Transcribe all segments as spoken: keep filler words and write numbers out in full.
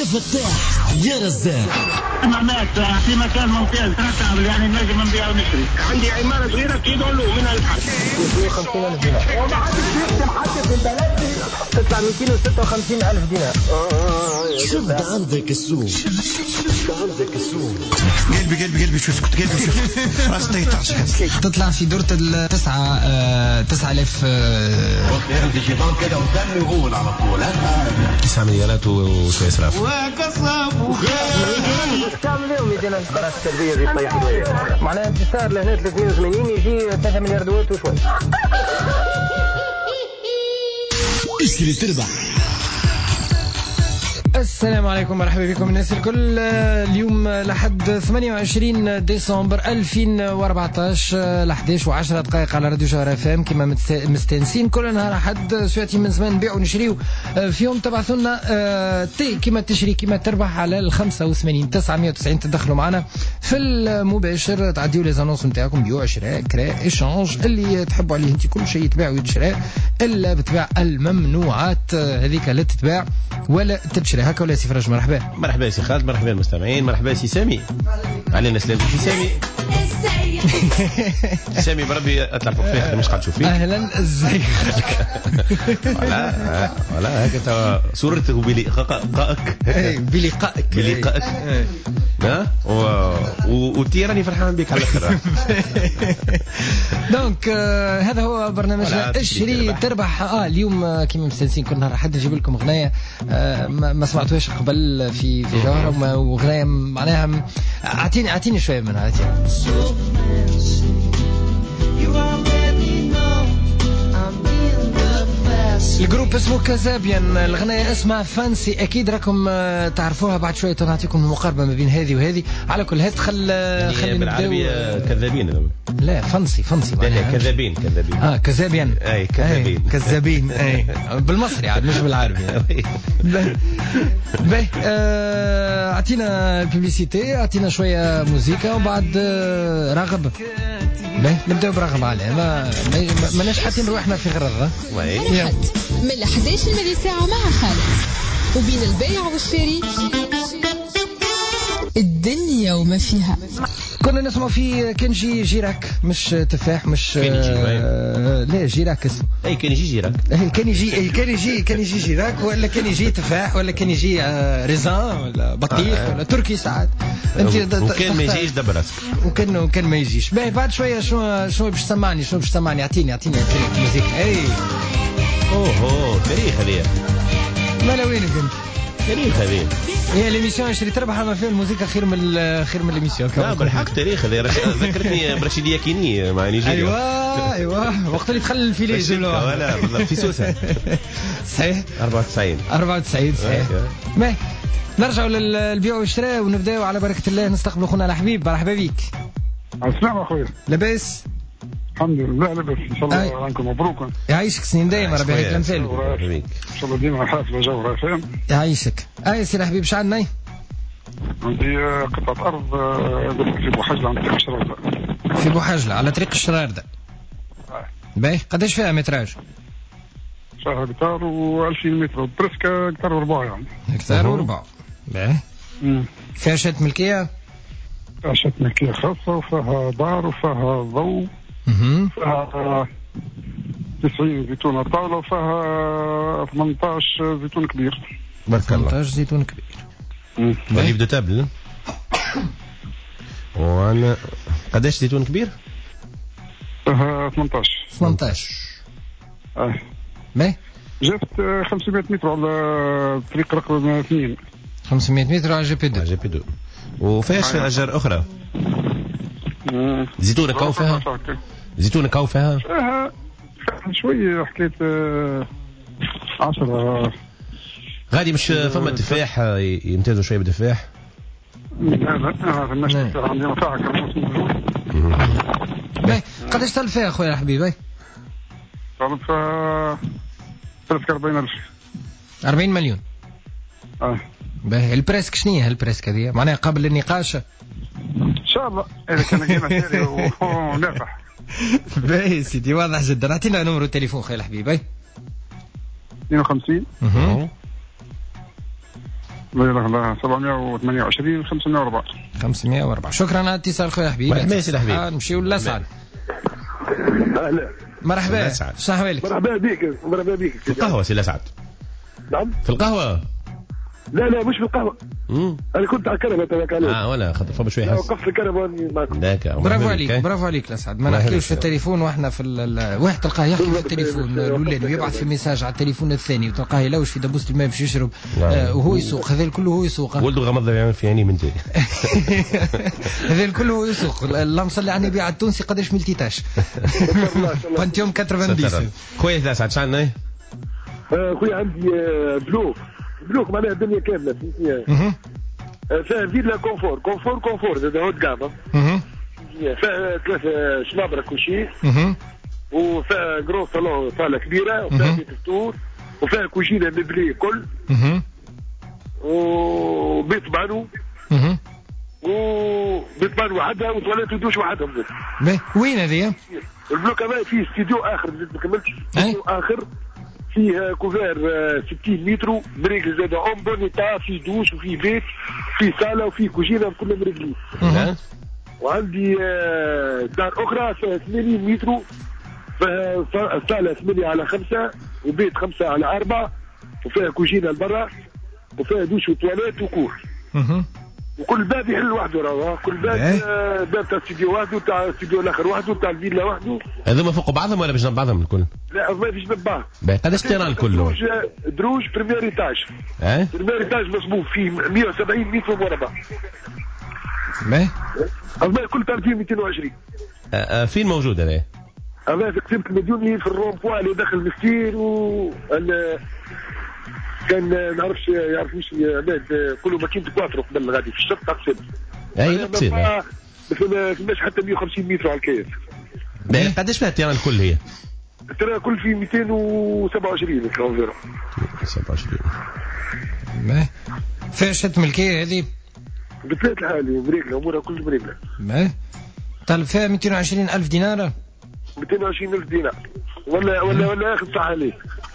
فتاح يا رزاق معناتها في مكان ممتاز نتعب يعني نجم نبيع ونشتري. عندي عمارة صغيرة كيدولو من الحد مئتين وخمسين ألف دينار وما حدش يقسم حتى في البلد تطلع مئتين وستة وخمسين ألف دينار. شد عندك السوق شد عندك السوق قلبي قلبي قلبي شو سكت قلبي شو راسي يطعش تطلع في دورة التسعة آه تسعة آلاف عندي شيطان كده ودمي يغول على طول تسعة مليارات وشوية إسراف وش تعمل اليوم يدينا براس التربية دي طيح شوية معناها تستاهل لهنا ثلاثمئة وثمانين يجي ثلاثة مليار دوات وشوي. اشتري تربح. السلام عليكم مرحبا بكم الناس الكل. اليوم لحد ثمانية وعشرين ديسمبر ألفين وأربعطاش ل إحداش وعشرة دقائق على راديو جوهر اف ام كما مستانسين كل نهار احد سواتي من زمان نبيعوا ونشريو فيهم. تبعثوا لنا تي كما تشري كما تربح على ال خمسة وثمانين تسعمئة وتسعين تدخلوا معنا في المباشر تعديوا لي زانونس نتاعكم بيوع شراء كراء ايشانج اللي تحبوا عليه انت كل شيء يتباع ويتشرى الا بتباع الممنوعات هذيك لا تتباع ولا تتشرى. هكا ولا سي فراج؟ مرحبا مرحبا سي خالد، مرحبا المستمعين، مرحبا سي سامي، علينا سلام سي سامي. سامي بربي اطلع فوق فيك مش قاعد تشوف فيه. اهلا ازيك؟ ولا ولا هكا صورته بلقائك بلقائك بلقائك ها وتيراني فرحان بك على الاخر. دونك هذا هو برنامجنا اشري تربح. اه اليوم كيما مستانسين كل نهار حد نجيب لكم اغنيه ما سمعتوهاش قبل في في جوهر، واغنيه معناها اعطيني اعطيني شويه منها. اعطيني الجروب اسمه كازابيان، الغنية اسمها فانسي، اكيد راكم تعرفوها. بعد شويه نعطيكم المقاربه ما بين هذه وهذه. على كل هات خل يعني خلينا بالعربيه كذابين. لا فانسي فانسي لا كذابين كذابين اه كازابيان اي كذابين كذابين اي بالمصري عاد مش بالعربي. باهي اعطينا الببليسيتي، اعطينا شويه موسيقى وبعد راغب. باهي نبداو براغب عليه. ما ماناش حاطين روحنا في غرر من الأحد عشر المدي ساعة مع خالد، وبين البيع والشراء الدنيا وما فيها. كنا نسمع في كنجي جيراك، مش تفاح مش آه لا جيراك اسمه. اي كان يجي جيراك كان يجي كان يجي كان يجي جيراك ولا كان يجي تفاح ولا كان يجي آه ريزان ولا بطيخ آه. ولا تركي ساعات. انت وكان ما يجيش دبر راسك وكان وكان ما يجيش. باهي بعد شويه شنو شنو باش تسمعني شنو باش تسمعني؟ اعطيني اعطيني الموسيقى. اي اوه تاريخ هذه مالا وينك انت؟ تاريخ هذه هي ليميسيون اشري تربح ما فيها الموسيقى خير من خير من ليميسيون. لا بالحق تاريخ هذه ذكرتني برشيد ياكيني مع نيجيريا. ايوه ايوه وقت اللي دخل الفيلي ولا بالضبط في سوسه صحيح أربعة وتسعين أربعة وتسعين صحيح. ما نرجعوا للبيع والشراء ونبداو على بركه الله. نستقبلوا خونا الحبيب. مرحبا بك. السلام اخويا. لاباس؟ الحمد لله لاباس ان شاء الله. عنكم مبروك. يعيشك سنين دايما ربي يعيك الامثال. ان شاء الله ديما حافله جوهر فاهم. يعيشك. اي سي الحبيب شحال عندنا؟ عندي قطعه ارض في بوحجله عند طريق الشرارده. في بوحجله على طريق الشرارده. باهي قداش فيها متراج؟ فيها هكتار وألفين متر برسك هكتار وربع يعني. هكتار وربع. باهي. فيها شهادة ملكية؟ فيها شهادة ملكية خاصة وفيها دار وفيها ضوء. فيها تسعين زيتونة طاولة وفيها ثمانية عشر زيتون كبير. بارك الله. ثمانية عشر زيتون كبير. وليف دو تابل. وانا قداش زيتون كبير؟ فيها ثمانية عشر. ثمانية عشر. اه. باهي. جبت خمسمائة متر على طريق رقم اثنين. خمسمائة متر على جي بي دو. جي بي دو. وفيهاش أشجار أخرى؟ زيتونة كاو فيها؟ زيتونة كاو فيها؟ فيها شوية حكاية عشرة. غادي مش فما تفاح يمتازوا شوية بالتفاح؟ لا لا هذا النشط عندنا فيها كرموس موجود. باهي قداش طلب فيها أخويا الحبيب؟ طلب فيها ثلاثة وأربعين ألف. أربعين مليون. اه باهي البريسك شنية هالبريسك هذه؟ معناها قبل النقاش ان شاء الله اذا كان جينا سيري ونافح. باهي سيدي واضح جدا. اعطينا نمرو التليفون خير الحبيب. اثنين وخمسين لا اله الا الله سبعمائة وثمانية وعشرين خمسمائة وأربعة. خمسمائة وأربعة. شكرا على الاتصال خويا حبيبي. مرحبا يا حبيبي. آه نمشيو لأسعد. اهلا مرحبا. شنو احوالك؟ مرحبا بك مرحبا بك. في القهوه سي الاسعد. نعم في القهوه. لا لا مش في القهوه. امم انا كنت على الكنبه تبعك عليه. اه ولا خاطر فما شويه حس. وقفت الكنبه واني معكم. برافو عليك برافو عليك الاسعد. ما نحكيوش في التليفون واحنا في واحد تلقاه يحكي في التليفون الاولاني ويبعث في ميساج على التليفون الثاني وتلقاه يلوش في دبوسه الماء باش يشرب آه وهو يسوق. هذا الكل هو يسوق. ولده غمض يعمل في عيني من تي. هذا الكل هو يسوق. اللهم صل على النبي على التونسي قداش ملتيتاش. وانت يوم تسعين. كويس الاسعد شعلنا خويا عندي بلوك بلوك معناها الدنيا كامله فهمتني. فيها فيلا كونفور كونفور كونفور هذا هو الجامع. فيها ثلاثة شنابرة كوشي وفيها جرو صالون صالة كبيرة وفيها بيت فطور وفيها كوشينة مبلي كل وبيت بانو وبيت بانو وحدها وتواليت ودوش وحدهم. وين هذه؟ البلوك هذا فيه استديو آخر ما كملتش استديو آخر فيه كوفير ستين متر مريقل زاد اون بونيتا فيه دوش وفيه بيت فيه صاله وفيه كوجينه كلها مريقلين. وعندي دار اخرى فيها ثمانين متر فيها صاله ثمانية على خمسة وبيت خمسة على أربعة وفيها كوجينه لبرا وفيها دوش وتواليت وكور. وكل باب يحل وحده راهو كل باب باب تاع استديو وحده تاع استديو الاخر وحده تاع الفيلا وحده. هذوما فوق بعضهم ولا بجنب بعضهم الكل؟ لا ما فيش جنب بعض. قداش تيران الكل؟ دروج دروج بريمير ايتاج. اه بريمير ايتاج مصبوب فيه مائة وسبعين متر مربع. ما هذا الكل ثلاثين مئتين وعشرين. آه فين موجود هذا؟ هذا في قسيمة المديوني في الروم بوا اللي داخل المسكين و كان ما نعرفش يعرف مش عماد كله ماكينة كواترو قبل غادي في الشرطة قسيم. اي قسيم. ما فماش حتى مئة وخمسين متر على الكيس. قداش فيها التيران الكل هي؟ التيران الكل في مئتين وسبعة وعشرين كيلومتر. سبعة وعشرين. ما فيها شت ملكية هذه؟ بثلاث الحالي مريقلة أمورها كل مريقلة. ما طالب فيها مئتين وعشرين ألف دينار؟ مئتين وعشرين ألف دينار ولا ولا ولا ياخذ صح عليه.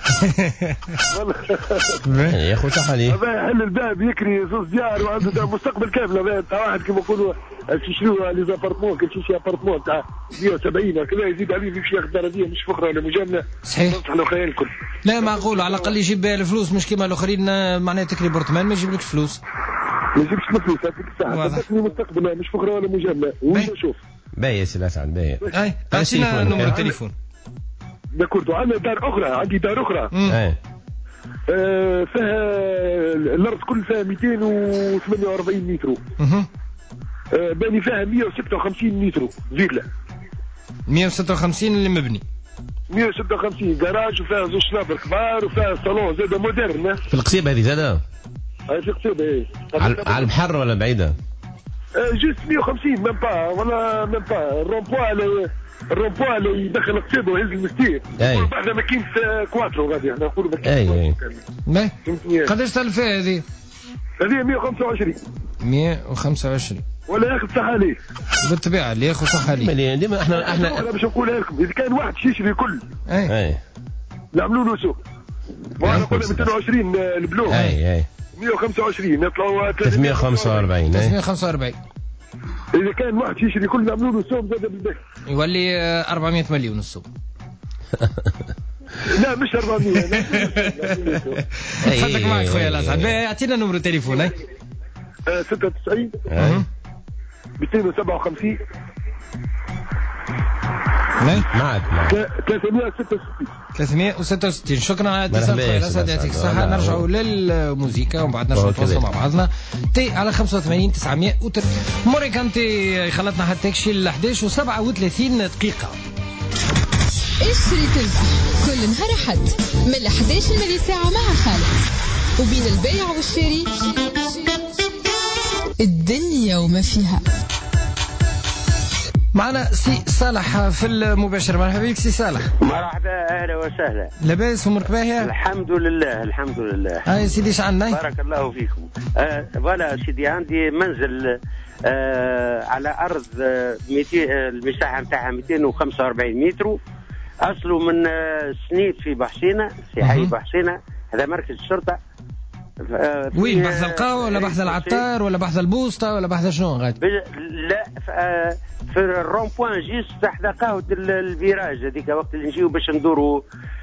يا اخو صح عليه. هذا يحل الباب يكري زوز ديار وعنده مستقبل كامل تاع واحد كما يقولوا تشريوا لي زابارتمون كل شيء ابارتمون تاع مئة وسبعين كذا يزيد عليه يمشي ياخذ دار دي مش فخره ولا مجامله. صحيح. نصح له خيال الكل. لا معقول على الاقل يجيب بها الفلوس مش كيما الاخرين معناها تكري بورتمان ما يجيبلكش فلوس. ما يجيبش فلوس هذيك الساعه تبني مستقبل مش فخره ولا مجامله ونشوف. باهي يا سي اسعد باهي. اي اعطينا نمر التليفون. داكورد وعندنا دار اخرى عندي دار اخرى. اي آه فيها الارض كل فيها مئتين وثمانية وأربعين متر. اها آه باني فيها مئة وستة وخمسين متر فيلا. مئة وستة وخمسين اللي مبني. مئة وستة وخمسين جراج وفيها زوج شنابر كبار وفيها صالون زاد مودرن. في القصيبه هذه زاده؟ هاي في القصيبه ايه. على البحر ولا بعيده؟ آه جوست مئة وخمسين ميم با ولا ميم با الرومبوا الرومبوا اللي يدخل القصيبه ويهز المستير. بعد ماكينه كواترو غادي احنا نقولوا اي اي قداش تلف هذه؟ هذه مئة وخمسة وعشرين. مئة وخمسة وعشرين ولا ياخذ صح عليه. بالطبيعه اللي ياخذ صح عليه. ديما احنا احنا انا باش نقولها لكم اذا كان واحد يشري كل اي اي نعملوا له سوق. وانا قلنا مئتين وعشرين البلو. اي اي مئة وخمسة وعشرين يطلعوا ثلاثمئة وخمسة وأربعين. ثلاثمئة وخمسة وأربعين. إذا كان واحد يشري كل نعملوا له سوق زاد بالبيت. يولي أربعمئة مليون السوق. لا مش أربعمئة. تفضلك معك خويا الأسعد. أعطينا نمرو تليفون. أي. ستة وتسعين. مئتين وسبعة وخمسين. معك معك. ثلاثمئة وستة وستين. ثلاثمئة وستة وستين. شكرا على الاتصال خويا الأسعد يعطيك الصحة. نرجعوا للموسيقى ومن بعد نرجعوا نتواصلوا مع بعضنا. تي على خمسة وثمانين تسعمئة وثلاثين. موريكانتي خلطنا حتى تكشي ل إحداش وسبعة وثلاثين دقيقة. اشتري تربح كل نهار أحد من إحداش لمدي ساعة مع خالد وبين البيع والشراء الدنيا وما فيها. معنا سي صالح في المباشر. مرحبا بك سي صالح. مرحبا اهلا وسهلا. لاباس امورك باهيه؟ الحمد لله الحمد لله. هاي سيدي شعلنا. بارك الله فيكم. آه فوالا سيدي عندي منزل آه على ارض آه المساحه نتاعها مئتين وخمسة وأربعين متر. اصله من آه سنيد في بحسينه في حي بحسينه. هذا مركز الشرطه. وين بحث القهوة ولا بحث العطار ولا بحث البوسطة ولا بحث شنو غادي؟ لا في الرون بوان جيست تحت قهوة الفيراج هذيك وقت اللي نجيو باش ندوروا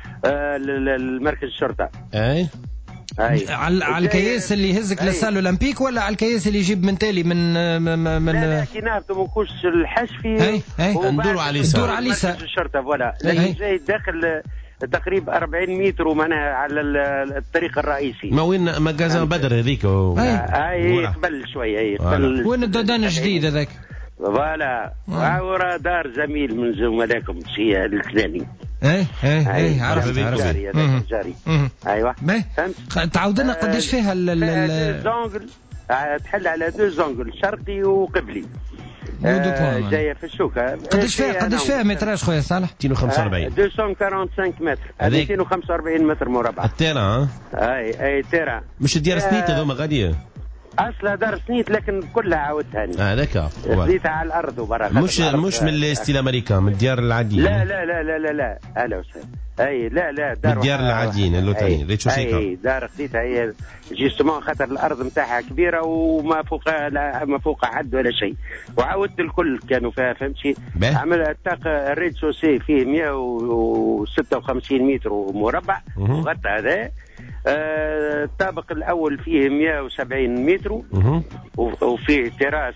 المركز الشرطة. اي على على الكياس اللي يهزك للسال اولمبيك ولا على الكياس اللي يجيب من تالي من من من لا كي نهبطوا من كوش الحشفي اي اي ندوروا على اليسار ندوروا على اليسار الشرطه فوالا لكن جاي داخل تقريبا أربعين متر ومعناها على الطريق الرئيسي. ما وين مجازا بدر هذيك اي قبل شويه اي قبل وين الدودان الجديد هذاك فوالا ورا دار زميل من زملائكم شي الكلاني. ايه ايه ايه عرفت عرفت جاري جاري ايوه فهمت. تعاود لنا قداش فيها الزونغل تحل على دو زونغل شرقي وقبلي آه جايه في الشوكه. قداش فيها قداش فيها متراج خويا صالح؟ مئتين وخمسة وأربعين مئتين وخمسة وخمسين متر مئتين وخمسة وأربعين متر مربع التيرا. اي اي تيرا مش ديار سنيت هذوما غاديه اصلا دار سنيت لكن كلها عاودتها لي. هذاك سنيتها على الارض وبرا مش مش من الاستيل امريكا من الديار العاديين. لا لا لا لا لا لا اهلا وسهلا. اي لا لا دار الديار العاديين اللي ثاني ريتشو سيكا. اي دار خديتها هي جيستمون خاطر الارض نتاعها كبيره وما فوق لا ما فوق حد ولا شيء وعاودت الكل كانوا فيها فهمتي. عمل التاق الريد سوسي فيه مئة وستة وخمسين متر مربع وغطى هذا. آه الطابق الاول فيه مئة وسبعين متر وفيه تراس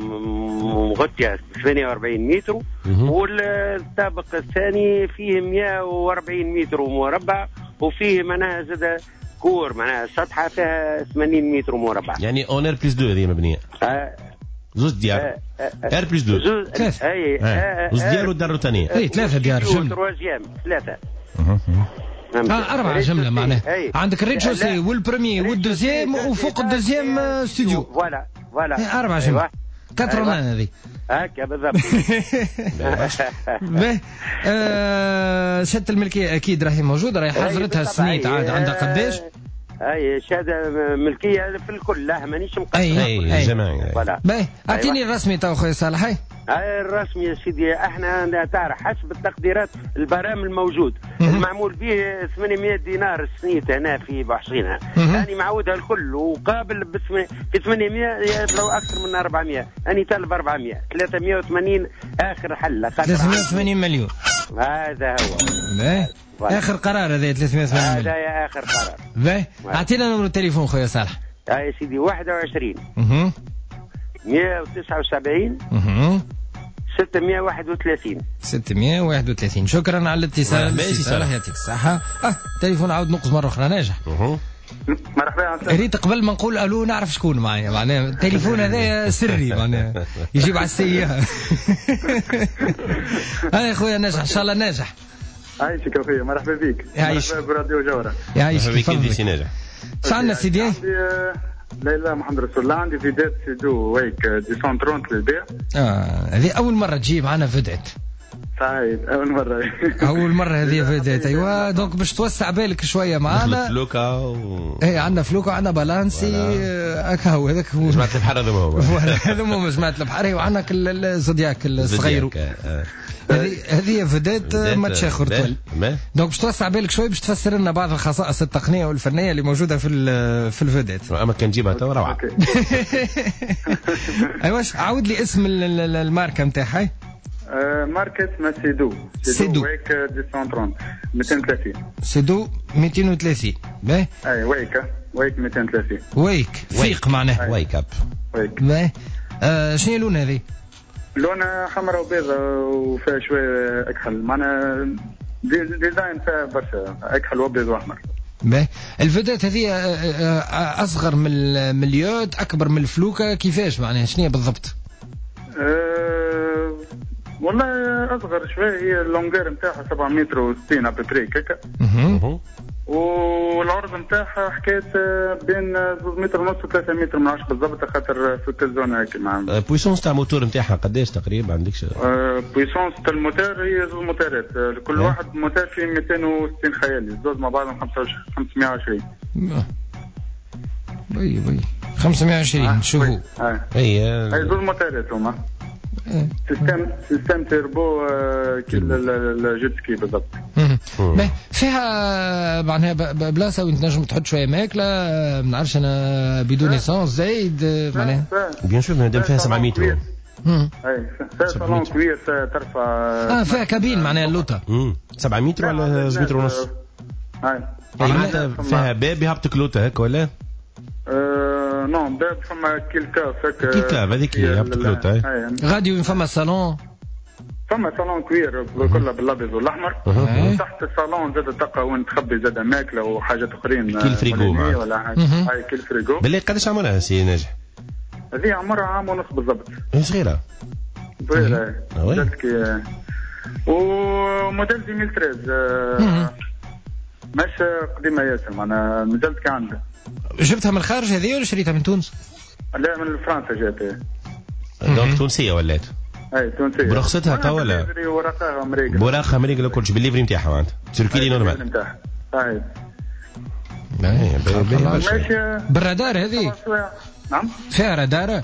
مغطيه ثمانية وأربعين متر والطابق الثاني فيه مئة وأربعين متر مربع وفيه معناها زاد كور معناها سطحه فيها ثمانين متر مربع. يعني اونر بلس دو هذه مبنيه. آه زوج ديار ار بلس دو ثلاثة. اي زوج ديار والدار الثانيه. اي ثلاثه ديار جمله. تروازيام ثلاثه. اه أربعة جملة معناها. عندك الريتشوسي والبريمي والدوزيام وفوق الدوزيام استوديو. فوالا فوالا. أربعة جملة. كاترونان هذه. هكا بالضبط. باهي. شهادة الملكية أكيد راهي موجودة راهي حضرتها السنيت عاد عندها قداش؟ اي شهاده ملكيه في الكل لا مانيش مقصر. اي جماعي. باهي اعطيني الرسمي تو خويا صالح. هاي هاي الرسمي يا سيدي احنا تعرف حسب التقديرات البرام الموجود المعمول به ثمانمئة دينار السنيت هنا في بحصينها. انا معودها الكل وقابل في ثمانمئة يطلعوا اكثر من أربعمئة. انا طالب أربعمئة ثلاثمئة وثمانين اخر حل ثلاثمئة وثمانين مليون. هذا هو باهي اخر قرار هذا ثلاثمئة وثمانين مليون. هذا يا اخر قرار. باهي اعطينا نمر التليفون خويا صالح. هاي يا سيدي واحد وعشرين مئة وتسعة وسبعين ستمئة وواحد وثلاثين ستمئة وواحد وثلاثين. شكرا على الاتصال. صالح يعطيك الصحة. اه تليفون عاود نقص مرة أخرى ناجح. مرحبا. ريت قبل ما نقول الو نعرف شكون معايا معناها التليفون هذا سري معناها يجيب على السيارة. هاي خويا ناجح ان شاء الله ناجح. عايشك اخويا مرحبا بك. مرحبا براديو جورة. يعيشك كيف ناجح. شعنا سيدي. لا لا محمد رسول الله عندي فيدات سيدو ويك دي مئتين وثلاثين للبيع. اه هذه اول مرة تجي معنا فيدات. سعيد اول مرة. اول مرة هذه فيدات. ايوه دونك باش توسع بالك شوية معنا. فلوكا و... ايه عندنا فلوكا وعندنا بالانسي هكا هو هذاك هو جماعة البحر هذا هو. هذا هو جماعة البحر وعندنا الزودياك الصغير. هذه هذه فيدات ما تشاخر تول. دونك باش توسع بالك شوي باش تفسر لنا بعض الخصائص التقنية والفنية اللي موجودة في في الفيدات. اما كان نجيبها تو روعة. ايوا عاود لي اسم الماركة نتاعها. ماركة اسمها سيدو. سيدو ويك مئتين وثلاثين. سيدو مئتين وثلاثين. باهي. اي ويك ويك مئتين وثلاثين. ويك فيق معناه. ويك اب. ويك. باهي. شنو اللون هذه؟ لونها حمراء وبيضاء وفيها شوية أكحل معناها ديزاين فيها برشا أكحل وأبيض وأحمر. باهي. الفيدات هذه أصغر من اليود أكبر من الفلوكة كيفاش معناها شنو بالضبط؟ أه والله أصغر شوية هي اللونجير نتاعها سبعة متر وستين أبتري كيكا. والعرض نتاعها حكايه بين اثنين متر ونص وثلاثة متر من عشرة بالضبط خاطر في الزون هيك معاهم. بويسونس تاع الموتور نتاعها قداش تقريبا عندكش؟ بويسونس تاع الموتور هي زوج موتورات كل واحد موتور فيه مئتين وستين خيالي زوج مع بعضهم خمسمئة وعشرين. وي وي خمسمئة وعشرين شوفوا. اي اي زوج موتورات هما. سيستم سيستم تيربو كل الجيت سكي بالضبط. فيها معناها بلاصه وين تنجم تحط شويه ماكله ما نعرفش انا بدون اسانس زايد معناها بيان سور مادام فيها سبعمية متر اي فيها صالون كبير ترفع اه فيها كابين معناها اللوطه سبعمية متر ولا زوج متر ونص اي معناتها فيها باب يهبطك لوطه هكا ولا أه نو باب فما كيلكا فك كيلكا هذيك يهبطك لوطه غادي وين فما الصالون فما صالون كبير كله بالابيض والاحمر تحت الصالون زاد تلقى وين تخبي زاد ماكله وحاجات اخرين كيل فريغو ولا حاجه هاي كيل فريغو بالله قداش عمرها سي ناجح؟ هذه عمرها عام ونص بالضبط صغيره صغيره موديل وموديل ألفين وثلاثة مش قديمه ياسر معناها مازالت كان عندها. جبتها من الخارج هذه ولا شريتها من تونس؟ لا من فرنسا جات. دونك تونسيه ولات؟ اي تونسيه. برخصتها تو ولا؟ ورقها امريكا. ورقها امريكا لو كلش بالليفري نتاعها معناتها. تركي لي نورمال. اي. ماشي بالرادار هذه؟ نعم. فيها رادار؟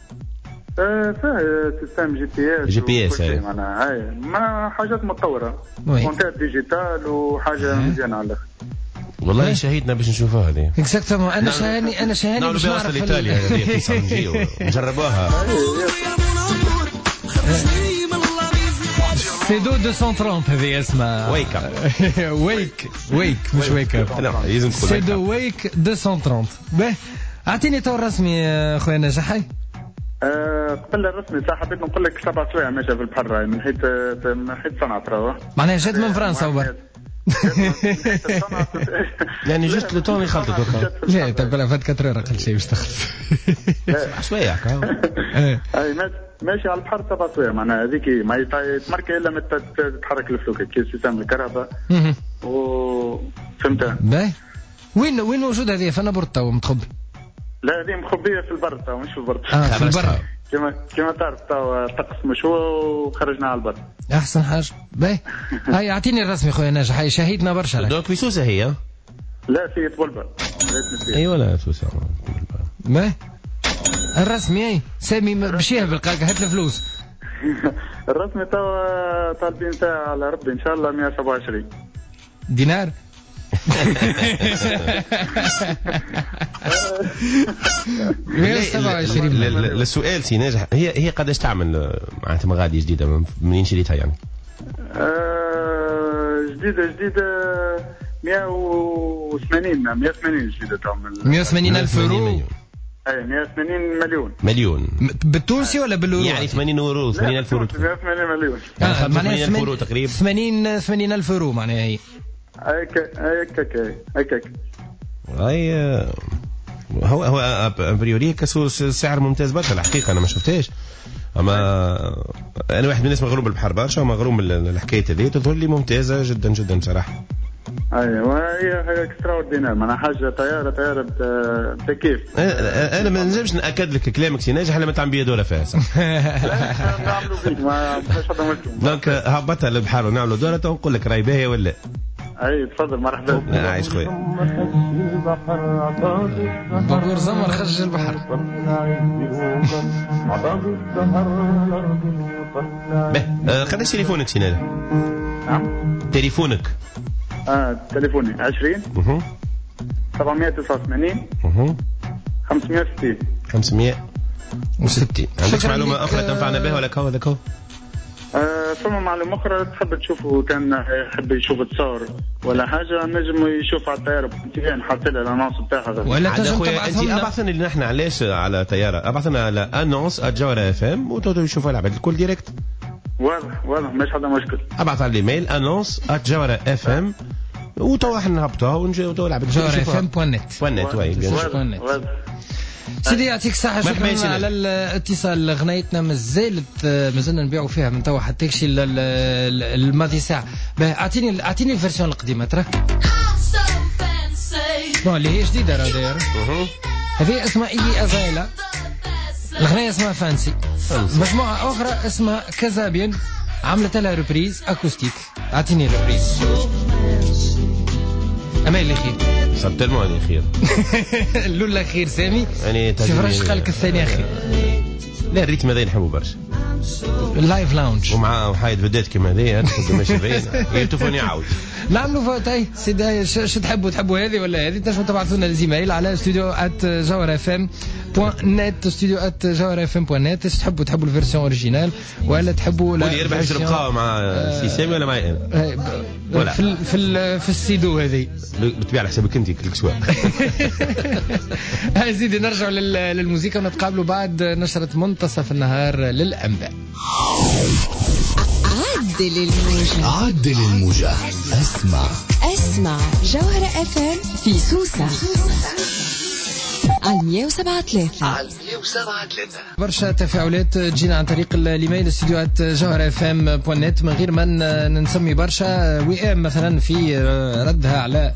فيها سيستم جي بي اس. جي بي اس اي. معناها اي ما حاجات متطوره. كونتات ديجيتال وحاجه مزيانه على الاخر. والله شهيتنا باش نشوفوها هذه. اكزاكتومون انا شهاني انا شهاني باش نعرف ايطاليا هذه قصه نجيو نجربوها. سيدو مئتين وثلاثين هذه اسمها ويك اب ويك ويك مش ويك اب لا لازم تكون سيدو ويك مئتين وثلاثين. باهي اعطيني تو الرسمي خويا نجحي. أه قبل الرسمي صح حبيت نقول لك سبع سوايع ماشيه في البحر من حيث من حيث صنعت راهو معناها جات من فرنسا وبا يعني جست لتوني خلطت وكا لا تبلا فات كتر اقل شيء باش تخلص سوايع اي ماشي على البحر سبع سوايع معناها هذيك ما يتمركي الا متى تتحرك الفلوكه كي سيستم الكهرباء و فهمتها. باهي وين وين موجود هذه فانا برتا ومتخبي؟ لا هذه مخبيه في البر تو مش في البر. اه في البر كما كما تعرف تو طقس مشوى وخرجنا على البر. احسن حاجه. باهي هاي اعطيني الرسمي خويا ناجح هاي شهيدنا برشا. دوك في سوسه هي؟ لا في طبلبه. اي ولا سوسه. باهي الرسمي اي سامي مشيها بالقاقه هات الفلوس. الرسمي تو طالبين ساعه على ربي ان شاء الله مئة وسبعة وعشرين دينار. مئة وسبعة وعشرين. للسؤال سي ناجح هي هي قداش تعمل معناتها مغادي جديده منين شريتها يعني؟ جديده جديده مئة وثمانين مئة وثمانين جديده تعمل مئة وثمانين ألف يورو. اي مئة وثمانين مليون. مليون بالتونسي ولا باليورو؟ يعني ثمانين يورو ثمانين ألف يورو. مئة وثمانين مليون. آه معناها ثمانين ألف يورو تقريبا. ثمانين ثمانين ألف يورو معناها هي. هيك هيك هيك هيك هاي هو هو ابريوري كسوس سعر ممتاز برشا الحقيقه انا ما شفتهاش. اما انا واحد من الناس مغروم بالبحر برشا ومغروم الحكايه هذه تظهر لي ممتازه جدا جدا صراحه. ايوه هي حاجه اكسترا اوردينير معناها حاجه طياره طياره تكييف. انا ما نجمش ناكد لك كلامك سي ناجح لما تعمل بيا دوله فيها صح. نعملوا فيك ما فيش حدا مشكل. دونك هبطها للبحر ونعملوا دوله ونقول لك راهي باهيه ولا؟ اي تفضل مرحبا. عايش خويا. بابور زمر خرج البحر. به قداش تليفونك سي ناجح؟ نعم تليفونك. اه تليفوني عشرين اها سبعمئة وتسعة وثمانين اها خمسمئة وستين خمسمئة وستين. عندك معلومه اخرى تنفعنا بها ولا كو ذاك هو؟ آه ثم معلومه اخرى تحب تشوفه كان يحب يشوف التصور ولا حاجه نجم يشوف على الطياره بتين حاطين الانونس بتاعها ولا تنجم تبعث لنا. ابعثنا اللي نحن علاش على طياره ابعثنا على انونس @جوهره اف ام وتقدروا يشوفوا العباد الكل ديريكت. واضح واضح مش هذا مشكل. ابعث على الايميل انونس @جوهره اف ام وتوا احنا نهبطوها ونجيو العباد جوهره اف ام بوان نت بوان نت واي سيدي يعطيك الصحة. شكرا على الاتصال. غنيتنا مازالت مازلنا نبيعوا فيها من توا حتى شي الماضي ساعة. اعطيني اعطيني الفيرسيون القديمة ترى. بون اللي هي جديدة راه داير. هذه اسمها اي ازايلا. الغنية اسمها فانسي. مجموعة أخرى اسمها كازابيان عملت لها ريبريز أكوستيك. اعطيني الريبريز. أما اللي خير صبت المعني خير. الأولى خير سامي يعني شوف راش قالك الثانية خير. لا الريتم هذا نحبه برشا. اللايف لاونج ومع حايد بدات كيما هذه تدخل ماشي باين يتلفون يعاود نعملوا فوتاي سيدي شو تحبوا تحبوا هذه ولا هذه تنجموا تبعثوا لنا الزيميل على ستوديو ات جوهر اف ام بوان نت ستوديو ات جوهر اف ام بوان نت تحبوا تحبوا الفيرسيون اوريجينال ولا تحبوا لا يربح يشرب قهوه مع سي سامي ولا معي انا ولا في في في السيدو هذه بتبيع على حسابك انت كل سوا هاي زيدي نرجع للموسيقى ونتقابلوا بعد نشرة منتصف النهار للأنباء. عدل الموجة عدل الموجة اسمع اسمع جوهرة اف ام في سوسة على مية وسبعة ثلاثة على مية وسبعة ثلاثة. برشا تفاعلات تجينا عن طريق الايميل استديوهات جوهر اف ام بوان نت من غير ما نسمي برشا وئام مثلا في ردها على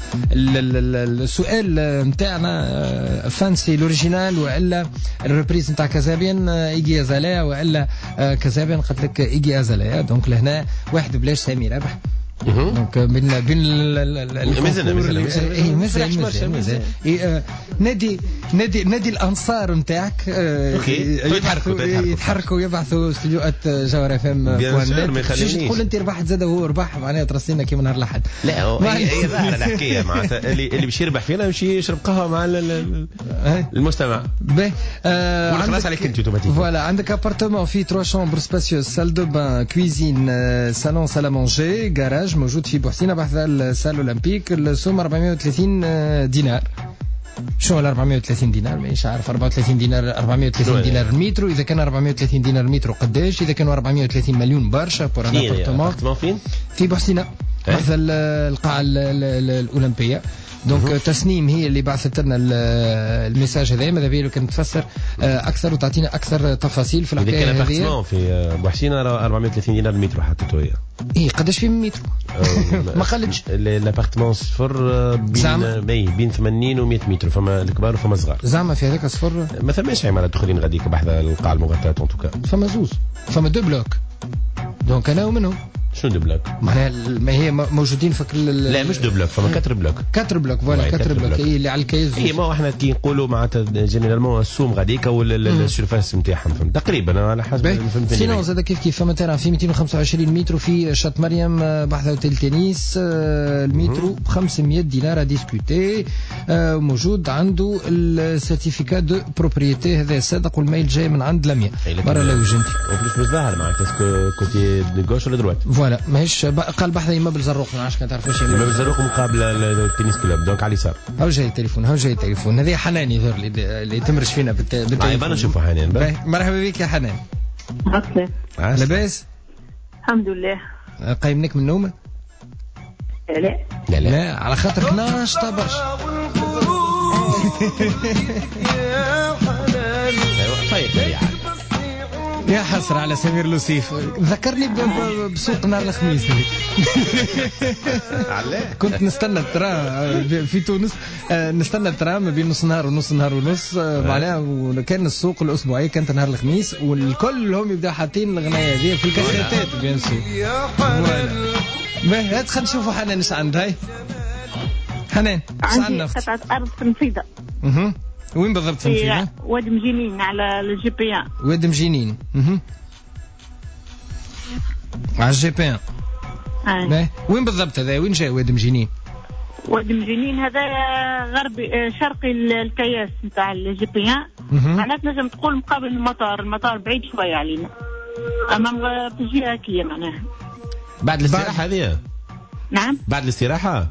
السؤال نتاعنا فانسي الاوريجينال والا الريبريز نتاع كازابيان ايجي ازاليا والا كازابيان قالت لك ايجي ازاليا دونك لهنا واحد بلاش سامي رابح دونك بين بين مازال مازال مازال مازال نادي نادي نادي الانصار نتاعك يتحركوا يبعثوا استديوهات جوهر اف ام بوان تقول انت ربحت زاد وهو ربح معناها ترسينا كيما نهار الاحد لا هي ظاهره الحكايه معناتها اللي اللي باش يربح فينا يمشي يشرب قهوه مع المستمع باهي خلاص عليك انت اوتوماتيك فوالا عندك ابارتمون فيه ثلاثة شامبر سباسيوس سال دو بان كويزين صالون سال مونجي جاراج موجود في بوحسينة بحث السال اولمبيك السوم أربعمية وثلاثين دينار. شو ال أربعمية وثلاثين دينار مانيش عارف أربعة وثلاثين دينار أربعمية وثلاثين دينار المترو اذا كان أربعمية وثلاثين دينار المترو قداش اذا كانوا أربعمية وثلاثين مليون برشا بور ان ابارتمون فين في بوحسينة بحث القاعة الأولمبية دونك تسنيم هي اللي بعثت لنا الميساج هذا ماذا بيا لو كان تفسر اكثر وتعطينا اكثر تفاصيل في الحكايه هذه. اذا كان ابارتمون في بوحسينة أربعمية وثلاثين دينار المترو حطيته هي ايه قداش في المترو ما قالتش الابارتمون صفر بين بين ثمانين و مية متر فما الكبار وفما الصغار زعما في هذاك صفر ما ثماش عمارات اخرين غاديك بحث القاعه المغطاه ان توكا فما زوز فما دو بلوك دونك انا ومنهم شنو دو بلوك معناها ما هي موجودين في كل لا مش دو بلوك فما كاتر بلوك كاتر بلوك فوالا كاتر بلوك هي اللي على الكيز اي ما احنا كي نقولوا معناتها جينيرالمون السوم غاديك ولا السيرفاس نتاعهم فهمت تقريبا على حسب فهمتني سينو زاد كيف كيف فما ترى في مئتين وخمسة وعشرين متر في شط مريم بحث اوتيل تنس المترو ب خمسمية دينار ديسكوتي موجود عنده السيرتيفيكا دو بروبريتي هذا صادق والميل جاي من عند لميا برا لا وجنتي وبلوس مش ظاهر معناتها كوتي غوش ولا دروات فوالا ماهيش قال بحث مبل زروق ما عادش كتعرفوش مبل زروق مقابل التنس كلوب دونك على اليسار هاو جاي التليفون هاو جاي التليفون هذه حنان يظهر لي اللي تمرش فينا بالتليفون اي بانا نشوفوا حنان مرحبا بك يا حنان عسلامة لاباس الحمد لله قايمنك من النوم لا لا لا على خاطرك ناشطه برشا يا حنان طيب يا حسرة على سمير لوسيف ذكرني بسوق نهار الخميس كنت نستنى الترام في تونس نستنى الترام ما بين نص نهار ونص نهار ونص معناها وكان السوق الاسبوعي كانت نهار الخميس والكل هم يبداو حاطين الغنايه هذه في الكاسيتات بيان سور ما هات خلينا نشوفوا حنان ايش عندها هاي حنان ايش عندنا قطعه ارض في نفيده اها وين بالضبط في في واد مجينين على الجي بي ان واد مجينين اها على الجي بي ان اي وين بالضبط هذا وين جاي واد مجينين واد مجينين هذا غربي شرقي الكياس نتاع الجي بي ان معناتها تنجم تقول مقابل المطار المطار بعيد شويه علينا امام في الجهه كي معناها بعد الاستراحه هذه نعم بعد الاستراحه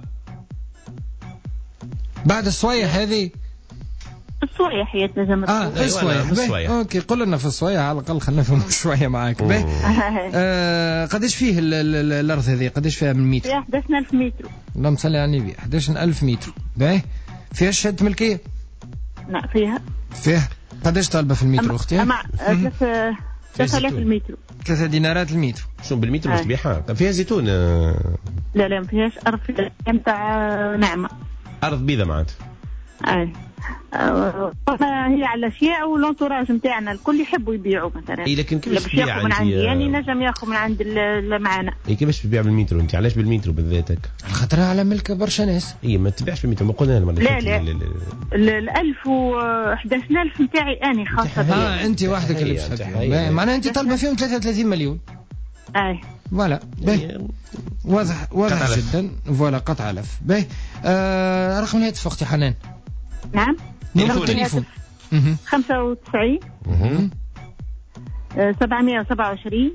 بعد الصويح هذه الصويح هي تنجم اه الصويح اوكي قل لنا في الصويح على الاقل خلينا نفهم شويه معاك باهي آه قداش فيه الارض هذه قداش فيها من متر؟ فيها أحد عشر ألف متر اللهم صل على النبي أحد عشر ألف متر باهي فيها شهاده ملكيه؟ لا فيها فيها قداش طالبه في المتر اختي؟ مع ثلاثة آلاف المتر ثلاثة دينارات المتر شو بالمتر مش تبيعها فيها زيتون لا لا ما فيهاش ارض نتاع نعمه ارض بيضه معناتها اي هي على الاشياء والانتوراج نتاعنا الكل يحبوا يبيعوا مثلا. اي لكن كيفاش تبيع من عندي يعني نجم ياخذ من عند اللي معانا. اي كيفاش تبيع بالمترو انت؟ علاش بالمترو بالذاتك؟ خاطرها على ملك برشا ناس. اي ما تبيعش بالمترو ما قلنا المره لا لا ال ألف وأحد عشر ألف نتاعي اني خاصه. اه انت وحدك اللي بتحبي معناها انت طالبه فيهم ثلاثة وثلاثين مليون. اي فوالا واضح واضح جدا. فوالا قطع علف. باهي آه رقم الهاتف اختي حنان. نعم نمرة التليفون خمسة وتسعين سبعمية وسبعة وعشرين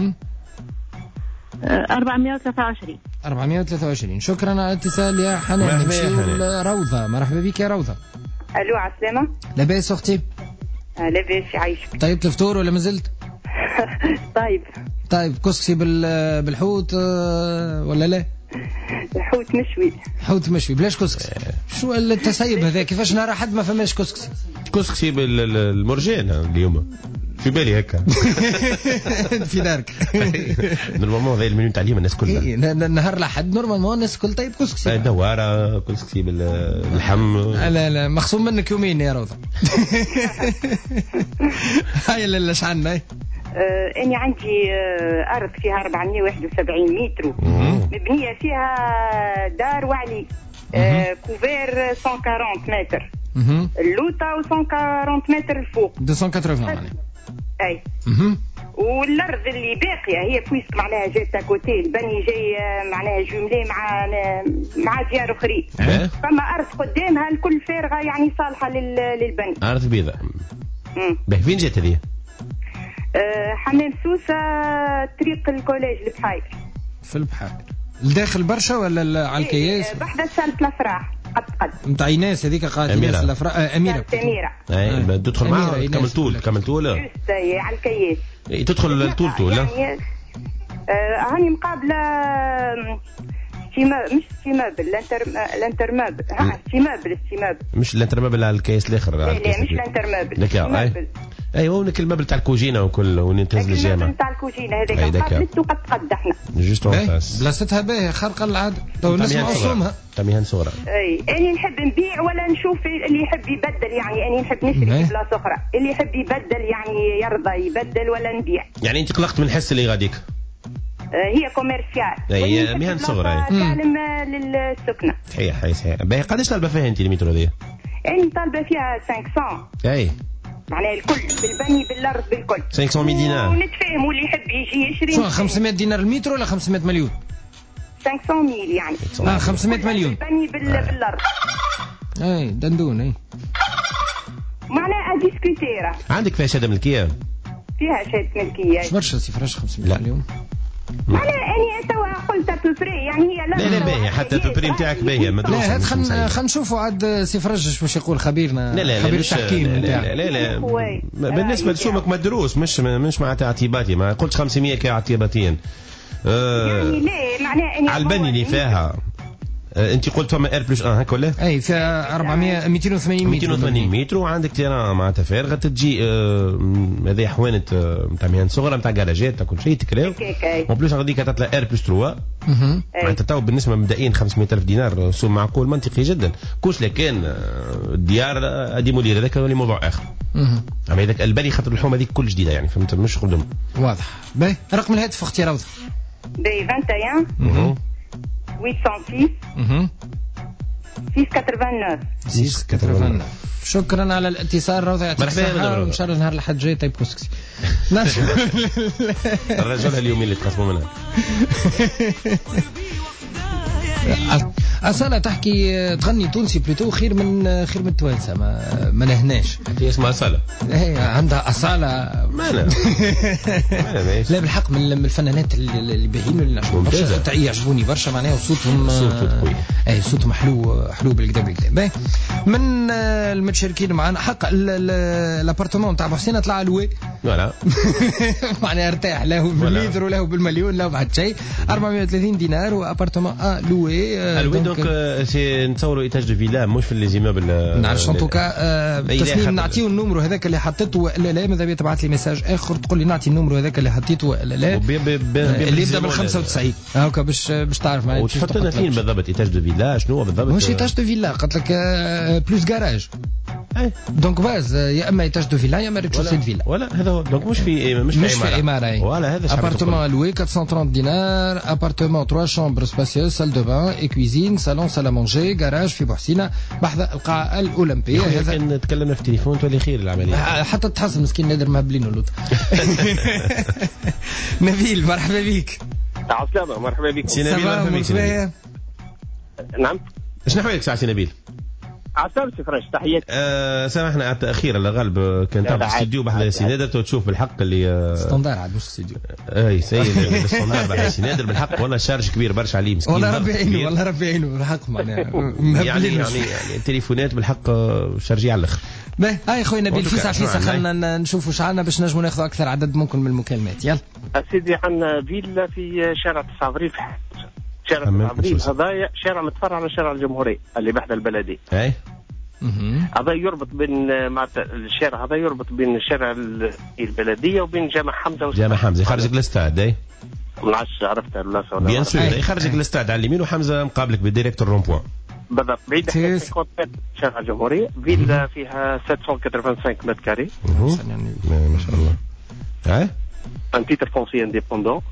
أربعمية وثلاثة وعشرين أربعمية وثلاثة وعشرين. شكرا على الاتصال يا حنان. نمشيو لروضة. مرحبا بك يا روضة. الو عسلامة. لاباس اختي؟ لاباس يعيشك. طيب الفطور ولا مازلت؟ طيب طيب كسكسي بالحوت ولا لا؟ حوت مشوي. حوت مشوي بلاش كسكسي. شو التسيب هذا؟ كيفاش نرى حد ما فماش كسكسي؟ كسكسي بالمرجان اليوم في بالي هكا. في دارك. نورمالمون هذا المنيو تاع اليوم الناس كلها نهار الاحد نورمالمون الناس كل طيب كسكسي. دواره كسكسي باللحم. لا لا مخصوم منك يومين يا روضة. هاي اللي شعنا. آه اني عندي آه ارض فيها أربعمية وواحد وسبعين متر مبنيه فيها دار وعلي آه كوفير مية وأربعين متر اللوطه و140 متر الفوق مئتين وثمانين يعني. اي والارض اللي باقيه هي بويسك معناها جات كوتي البني جاي معناها جمله مع مع ديار اخرين. فما ارض قدامها الكل فارغه يعني صالحه للبني. ارض بيضاء. به فين جات هذه؟ أه حمام سوسة طريق الكوليج البحير. في البحير الداخل برشا ولا على الكياس؟ إيه بحدة سالة الافراح قد قد نتاع ايناس هذيك قاعده ايناس الافراح. آه اميره اميره اي تدخل معها كمل طول كمل طول جوست على الكياس. تدخل الطول طول لا يعني آه هاني مقابله سيما مش سيمابل الانتر الانترمابل ها سيمابل السيمابل مش الانترمابل على الكياس الاخر. لا لا مش الانترمابل. ايوه ونك المبل تاع الكوجينه وكل وننتهز الجامعه. المبل تاع الكوجينه هذاك قبلته قد قد احنا جوست اون فاس بلاصتها باهيه خارقه للعاده. تو نسمع صومها تاع مهن صغرى. اي اني نحب نبيع ولا نشوف اللي يحب يبدل يعني اني نحب نشري في بلاصه اخرى اللي يحب يبدل يعني يرضى يبدل ولا نبيع. يعني انت قلقت من الحس اللي غاديك؟ هي كوميرسيال. هي مهن صغرى تعلم للسكنه. صحيح صحيح صحيح. باهي قداش طالبه فيها انت المترو هذه؟ اني طالبه فيها خمسمية. اي معناها الكل بالبني بالارض بالكل خمسمية دينار. ونتفاهموا اللي يحب يجي يشري. خمسمية دينار المترو ولا خمسمية مليون؟ خمسمية يعني. اه خمسمية مليون. بالبني بالارض. اي دندون اي. معناها اديسكوتيرا. عندك فيها شهاده ملكيه؟ فيها شهاده ملكيه. ايش برشا سيفراش خمسمية مليون. معناها اني توا قلت بفري يعني هي لا لا باهيه حتى البري نتاعك باهيه مدروسه. لا هات خلينا خلينا نشوفوا عاد سي فرج واش يقول خبيرنا. لا لا خبير مش التحكيم لا لا, لا, لا بالنسبه لسومك مدروس مش مش معناتها اعتباطي ما قلتش خمسمية كاعتباطيا. آه يعني لا معناها اني على البني اللي فيها آه انت قلت فما ار بلس واحد هكا ولا؟ اي فيها أربعمية مئتين وثمانين متر. مئتين وثمانين متر وعندك تيران معناتها فارغه تجي هذه حوانت نتاع مهن صغرى نتاع كراجات تاع كل شيء تكلاو. وان بلوس غاديك تطلع ار بلس ثلاثة. معناتها تو بالنسبه مبدئيا خمسمية ألف دينار سوم معقول منطقي جدا. كوش لكان الديار ادي مدير هذاك اللي موضوع اخر. اما هذاك البني خاطر اللحوم هذيك كل جديده يعني فهمت مش خدم. واضح. باهي رقم الهاتف اختي روضه. باهي واحد وعشرين ثمانمية وستة. ستة وثمانين. ستة وثمانين. شكرا على الاتصال روضه يعطيك الصحه وان شاء الله النهار الحد جاي طيب كسكسي. الرجل اليومين اللي تقسموا منها. أصالة تحكي تغني تونسي بلوتو خير من خير من التوانسة ما ما لهناش. هي اسمها أصالة. هي عندها أصالة. ما أنا. لا بالحق من الفنانات اللي باهين اللي نعجبهم برشا يعجبوني برشا معناها وصوتهم. صوتهم قوي. أي صوتهم حلو حلو بالكدا بالكدا. من المتشاركين معنا حق الابارتمون تاع حسين طلع لوي. فوالا. معناها ارتاح له بالليتر وله بالمليون له بعد شيء. أربعمية وثلاثين دينار وابارتمون ا لوي. الوي دونك نتصوروا ايتاج دو فيلا مش في ليزيموبل. نعرفش ان توكا تسنيم نعطيو النمرو هذاك اللي حطيته ولا لا. ماذا بيا تبعث لي ميساج اخر تقول لي نعطي النمرو هذاك اللي حطيته ولا لا اللي يبدا بال خمسة وتسعين هاكا باش باش تعرف معناها. وتحط لنا فين بالضبط ايتاج دو فيلا شنو هو بالضبط؟ مش ايتاج دو فيلا قلت لك بلوس جاراج. دونك باز يا اما ايتاج دو فيلا يا اما ريتشوسي دو فيلا. ولا هذا هو دونك مش في مش في عماره. عماره ولا هذا ابارتمون لوي أربعمائة وثلاثين دينار. ابارتمون ثلاثة شامبر سباسيوس سال دو بان اي كويزين صالون سال مونجي جاراج في بوحسينه بحذا القاعه الاولمبيه. هذا كان تكلمنا في التليفون تولي خير العمليه حتى تحصل مسكين نادر مهبلين ولود. نبيل مرحبا بك. عسلامة مرحبا بك. سي نبيل مرحبا بك. نعم شنو حوالك ساعة سي نبيل؟ عسلامة سي فرنش تحياتي. أه سامحنا على التأخير اللي غالب كان تاع الاستديو بحذا سي نادر تشوف بالحق اللي ستاندار عاد مش استديو. اي سيد الستاندار بحذا سي نادر بالحق والله شارج كبير برشا عليه مسكين. والله ربي يعينه والله ربي يعينه بالحق معناها يعني يعني يعني التليفونات بالحق شارجي على الاخر. باهي هاي خويا نبيل فيسع فيسع خلينا نشوفوا شعلنا باش نجموا ناخذوا اكثر عدد ممكن من المكالمات. يلا سيدي عندنا فيلا في شارع تسعة ابريل. شارع تسعة ابريل هذايا شارع متفرع على شارع الجمهورية اللي بحذا البلدية. اي هذا يربط بين مع الشارع هذا يربط بين الشارع البلدية وبين جامع حمزة. جامع حمزة يخرجك الاستاد. اي ما عادش عرفتها ولا ولا بيان سور يخرجك الاستاد على اليمين وحمزة مقابلك بالديريكتور رون بوان بالضبط. بعيد خمسين متر شارع الجمهورية. فيلا فيها سبعمائة وخمسة وثمانين متر كاري ما شاء الله. ها ان تيتر فونسي انديبوندون.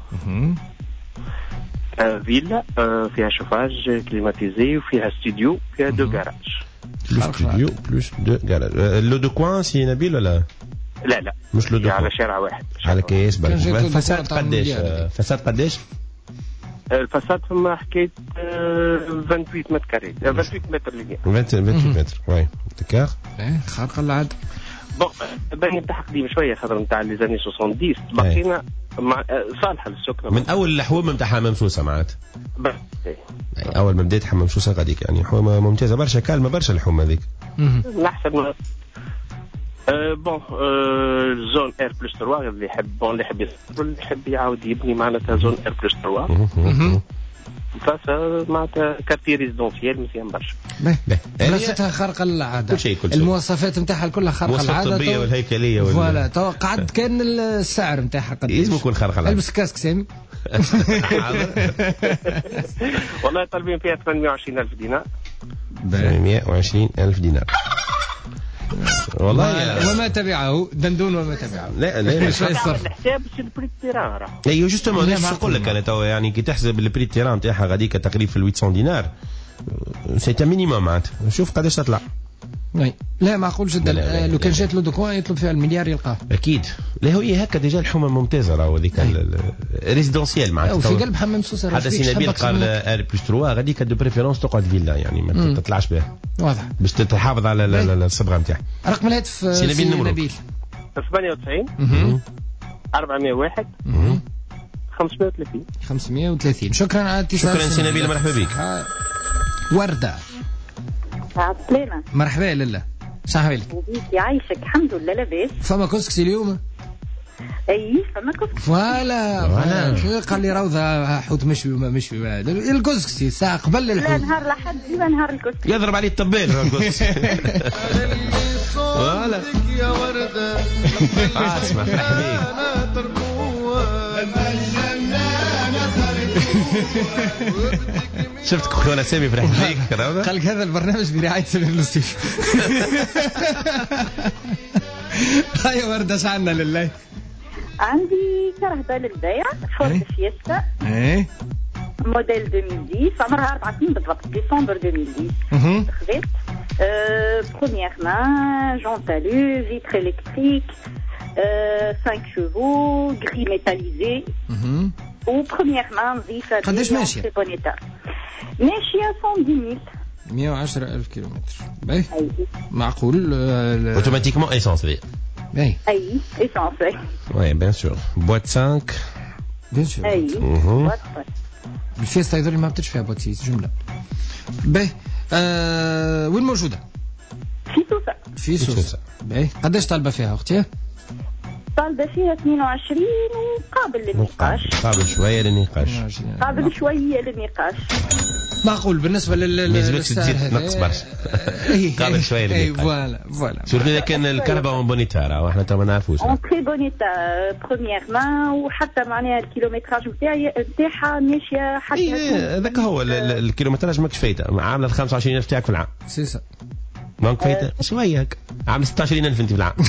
فيلا فيها شوفاج كليماتيزي وفيها استوديو فيها دو جاراج. استوديو بلوس دو جاراج. لو دو كوان سي نبيل ولا لا لا مش لو دو على شارع واحد على كيس بالك. فساد قداش فساد قداش الفساد ثم حكيت ثمانية وعشرين متر كاري ثمانية وعشرين متر اللي ثمانية وعشرين متر. واي دكار ايه خارقه العاده. بون باين تاع قديم شويه خاطر نتاع لي زاني سبعين بقينا مع صالحه للسكنه من اول الحومه نتاعها ممسوسه معناتها. يعني اول ما بديت حمام ممسوسه غاديك يعني حومه ممتازه برشا كالمه برشا الحومه هذيك. نحسب أه بون أه زون ار بلس ثلاثة اللي يحب بون اللي يحب اللي يحب يعاود يبني معناتها زون ار بلس ثلاثة فاسا معناتها كارتي ريزيدونسيال مزيان برشا. بلاصتها خارقه للعاده. كل شيء كل شيء المواصفات نتاعها كلها خارقه للعاده. الطبيه والهيكليه فوالا توقعت كان السعر نتاعها قد لازم يكون خارقه للعاده. البس كاسك سامي. والله طالبين فيها ثمانمائة وعشرين ألف دينار. ثمانمائة وعشرين ألف دينار والله. وما تبعه دندون وما تبعه. لا لا مش الحساب باش البري تيران راه. ايوه جوستومون انا نقول لك انا تو يعني كي تحسب البري تيران نتاعها غاديك تقريبا في ثمانمائة دينار سي مينيموم معناتها. شوف قداش تطلع. اي لا معقول جدا. لو كان جات له دوكوان يطلب فيها المليار يلقاه اكيد. لا هي هكا ديجا الحومه ممتازه راهو هذيك ريزيدونسيال معناتها وفي قلب حمام سوسه. هذا سي نبيل قال ار بلس ثلاثة غاديك دو بريفيرونس تقعد فيلا يعني ما تطلعش بها واضح باش تحافظ على الصبغه نتاعها. رقم الهاتف سي نبيل نبيل ثمانية وتسعين أربعمائة وواحد خمسمائة وثلاثين خمسمائة وثلاثين. شكرا على الاتصال. شكرا سي نبيل مرحبا بك. ورده عسلامة مرحبا لله صحة بالك يعيشك. الحمد لله لاباس. فما كسكسي اليوم؟ اي فما كسكسي. فوالا شو قال لي روضة حوت مشوي وما مشوي الكسكسي ساعة قبل الحوت. لا نهار الأحد ديما نهار الكسكسي يضرب عليه الطبال الكسكسي. فوالا يا وردة اسمع فرح بيك. شفت خونا سامي فرح بيك قال لك هذا البرنامج برعاية سمير لطيف. هاي وردة شعلنا لله. عندي كرهبة للبيع فورد فيستا ايه موديل ألفين وعشرة عمرها أربع سنين بالضبط ديسمبر ألفين وعشرة. خذيت بروميير مان جونت الو فيتر الكتريك خمسة شوفو غري ميتاليزي وبروميير مان نظيفة. قداش ماشية؟ ماشية مية وعشرة ألف مية وعشرة ألف كيلومتر. باهي معقول. اوتوماتيكمون ايسونس ذي. باهي اي ايسونس. وي بيان سور بوات خمسة بيان سور. اي الفيستا هذول ما بتش فيها بوات ستة جملة. باهي آه وين موجودة؟ في سوسة. في سوسة. باهي قداش طالبة فيها اختي؟ طالبة فيها اثنين وعشرين وقابل للنقاش. قابل شوية للنقاش. قابل شوية للنقاش. معقول بالنسبه لل ما يلزمكش تزيد نقص برشا قابل شويه اللي اي فوالا فوالا سورتو اذا كان الكهرباء اون بونيتا واحنا تو ما نعرفوش اون تري بونيتا بروميير مان وحتى معناها الكيلومتراج نتاعي نتاعها ماشيه حتى هذاك هو الكيلومتراج ماكش فايته عامله خمسة وعشرين ألف تاعك في العام سي سا ماك فايته شويه هكا عامله ستة عشر ألف انت في العام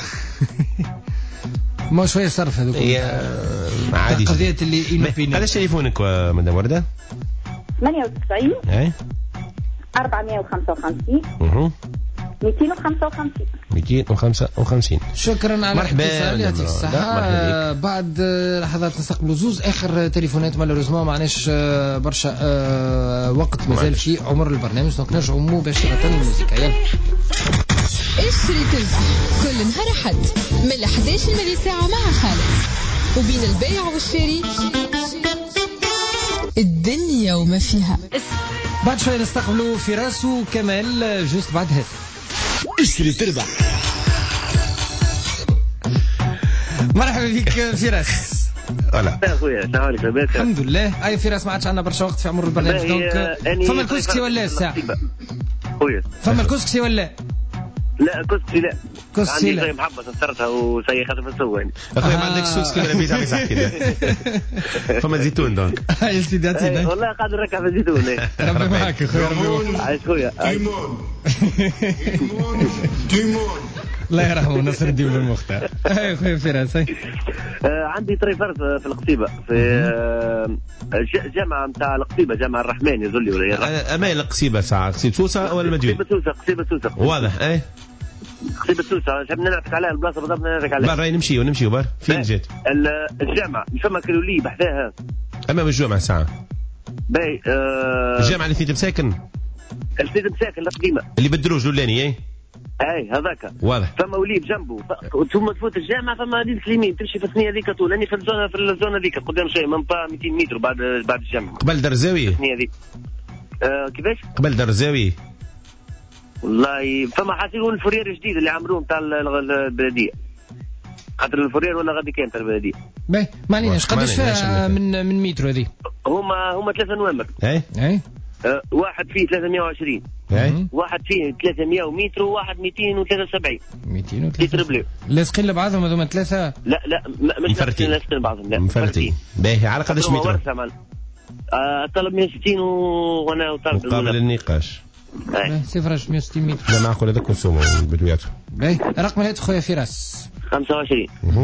ما شويه صرف هذوك عادي قضيه اللي ينفينا. هذا تليفونك مدام ورده ثمانية وتسعين اي أربعمائة وخمسة وخمسين اها مئتين وخمسة وخمسين مئتين وخمسة وخمسين. شكرا على الاتصال يعطيك الصحة. بعد لحظات نستقبلوا زوز اخر تليفونات مالوريزمون ما معناش برشا وقت مازال في عمر البرنامج دونك نرجعوا مباشرة للموسيقى. يلا اشتري تلفزيون كل نهار حد من إحدى عشر ملي ساعة مع خالد وبين البيع والشراء الدنيا وما فيها. بعد شوي نستقبلوا فراس وكمال جوست بعد هذا. اشتري تربح. مرحبا بك فراس. ولا يا خويا السلام عليكم. الحمد لله. اي فراس ما عادش عندنا برشا وقت في عمر البرنامج دونك فما الكسكسي ولا الساعة خويا فما الكسكسي ولا لا كسكسي لا كسكسي لا عندي محبة صرتها وسي خاطر في السواني اخويا ما عندكش كسكسي ولا بيت عم يحكي فما زيتون دونك يا سيدي والله قاعد نركع في الزيتون. ربي معاك اخويا. عايش خويا تيمون تيمون الله يرحمه نصر الدين المختار. اي خويا فراس. عندي تريفرت في القصيبة في جامعة نتاع القصيبة جامعة الرحمن يزلي ولا امال القصيبة ساعة قصيبة سوسة ولا مدينة؟ قصيبة سوسة قصيبة سوسة واضح. اي قصيبة سوسة شاب نعرفك عليها البلاصة بالضبط نعرفك عليها. بار نمشي ونمشي وبار فين جيت؟ الجامعة مش فما كيلو لي بحذاها امام الجامعة ساعة باي آه الجامعة اللي فيت مساكن اللي فيت مساكن القديمة اللي بالدروج لولاني. اي اي هذاك واضح. فما وليد جنبه ثم تفوت الجامعه فما ديك اليمين تمشي في الثنيه ذيك طول اني في الزونه في الزونه ذيك قدام شيء من با مئتين متر بعد بعد الجامعه قبل دار الزاويه الثنيه ذيك. آه كيفاش قبل دار الزاويه والله فما حاسيلون الفورير جديد اللي عملوه نتاع البلديه خاطر الفورير ولا غادي كانت البلديه. باهي ما عليناش. قداش فيها من من متر هذه؟ هما هما ثلاثه نوامر. اي اي آه واحد فيه ثلاثمائة وعشرين اي واحد فيه ثلاثمائة متر وواحد مئتين وثلاثة وسبعين مئتين وثلاثة وسبعين لاصقين لبعضهم هذوما ثلاثه. لا لا مش لاصقين لبعضهم لا مفرتين. باهي على قداش متر؟ آه طلب مئة وستين وانا طالب قابل للنقاش. صفر مئة وستين متر. لا معقول هذاك كونسومو بدوياته. باهي رقم الهاتف خويا فراس خمسة وعشرين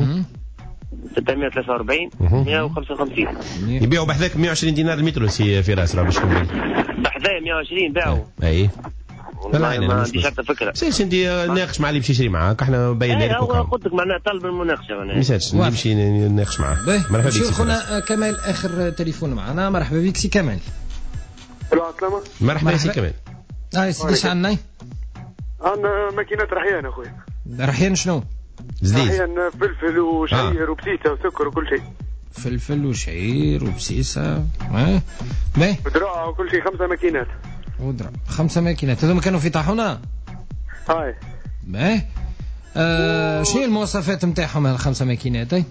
ستمائة وثلاثة وأربعين مئة وخمسة وخمسين. يبيعوا بحذاك مئة وعشرين دينار المتر سي فراس راه باش تكون بحذايا مئة وعشرين باعوا. اي والله ما عنديش حتى فكره. سير انت ناقش مع اللي باش يشري معاك احنا بينا لك. هو قلت لك معناها طلب المناقشه معناها ميساج نمشي نناقش معاه. مرحبا بك خونا كمال اخر تليفون معنا. مرحبا بك سي كمال. السلامة. مرحبا سي كمال. هاي سيدي اش عندنا؟ عندنا ماكينات رحيان اخويا. رحيان شنو؟ زليز. رحيان فلفل وشعير آه. وبسيسه وسكر وكل شيء. فلفل وشعير وبسيسه ها باهي ودراع وكل شيء. خمسه ماكينات ودراع خمسه ماكينات. هذوما كانوا في طاحونه. هاي باهي آه شنو هي المواصفات نتاعهم هالخمسه ماكينات؟ اي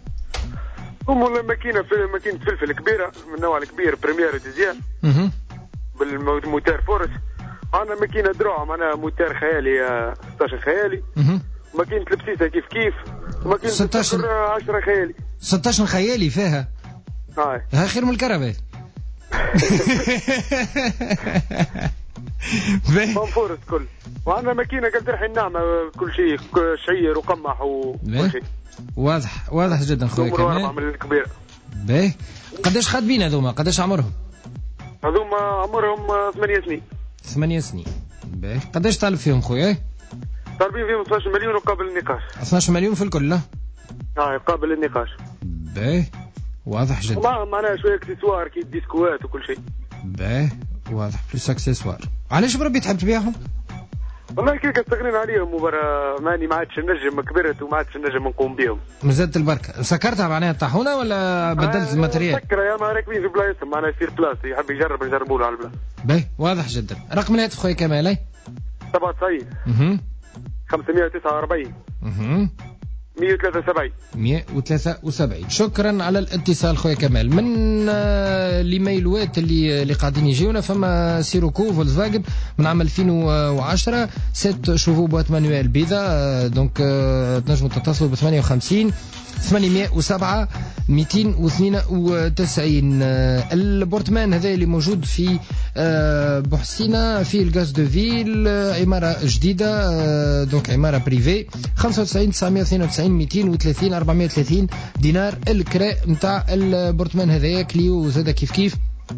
هم الماكينه في ماكينه فلفل كبيره من النوع الكبير بريمير ديزيان اها بالموتور فورس. عندنا ماكينه دراع معناها موتور خيالي ستة عشر خيالي. اها ماكينه البسيسه كيف كيف. ماكينه ستة عشر عشرة خيالي. ستة عشر خيالي فيها. هاي ها خير من الكهرباء. فورس كل. وعندنا ماكينه قال ترحي النعمه كل شيء شعير وقمح وكل شيء. واضح واضح جدا خويا كمال. من الكبير. باهي قداش خادمين هذوما؟ قداش عمرهم؟ هذوما عمرهم ثمانية سنين. ثمانية سنين. باهي قداش طالب فيهم خويا؟ طالبين فيهم اثناش مليون وقابل النقاش. اثناش مليون في الكل. اه قابل النقاش. باهي واضح جدا. والله معناها شويه اكسسوار كي ديسكوات وكل شيء. باهي واضح بلوس اكسسوار. علاش بربي تحب تبيعهم؟ والله كي استغنينا عليهم وبرا ماني ما عادش نجم كبرت وما عادش نجم نقوم بهم. مازالت البركه. سكرتها معناها الطاحونه ولا بدلت آه الماتريال؟ سكر يا ما راكبين في بلايصهم معناها يصير بلاص يحب يجرب نجربوا له على البلاصه. باهي واضح جدا. رقم الهاتف خويا كمال. سبعة وتسعين اها خمسمائة وتسعة وأربعين اها مئة وثلاثة وسبعين مئة وثلاثة وسبعين. شكرا على الاتصال خويا كمال. من الايميلوات اللي اللي قاعدين يجيونا فما سيروكو فولكسفاجن من عام ألفين وعشرة ست شوفو بوات مانويل بيضاء، دونك تنجموا تتصلوا ب ثمانية وخمسين ثمانمئة وسبعة مئتين واثنين وتسعين. البورتمان هذا اللي موجود في بوحسينة في الغاز دو فيل، عمارة جديدة، دونك عمارة بريفي، خمسة وتسعين تسعمئة واثنين وتسعين مئتين وثلاثين أربعمئة وثلاثين دينار الكراء نتاع البورتمان هذايا. كليو زاد كيف كيف